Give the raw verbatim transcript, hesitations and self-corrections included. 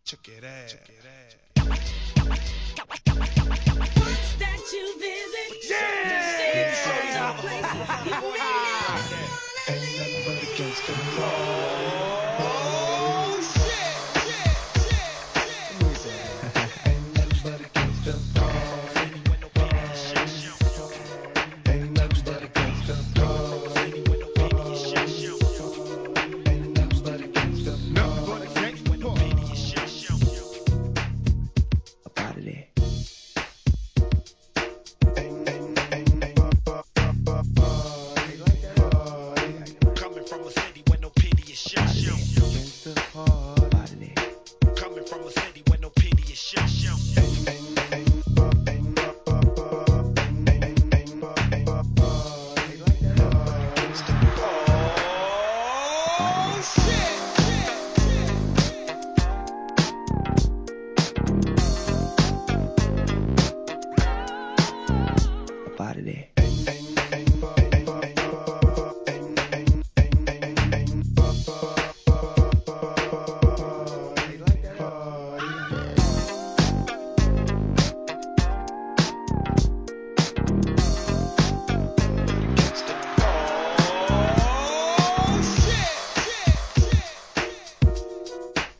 Check it out. Check it That you visit. Yeah! Ain't nothing but against the law. Oh, shit! Shit! Shit! Shit! Ain't nothing but against the law. Ain't nothing but against the law. Ain't nothing but against the law. Nothing but against the law. Up out of there. Coming from a city where no pity is shown. Against the law. Up out of there. Coming from a city where no pity is shown. Oh, shit! Up out of there.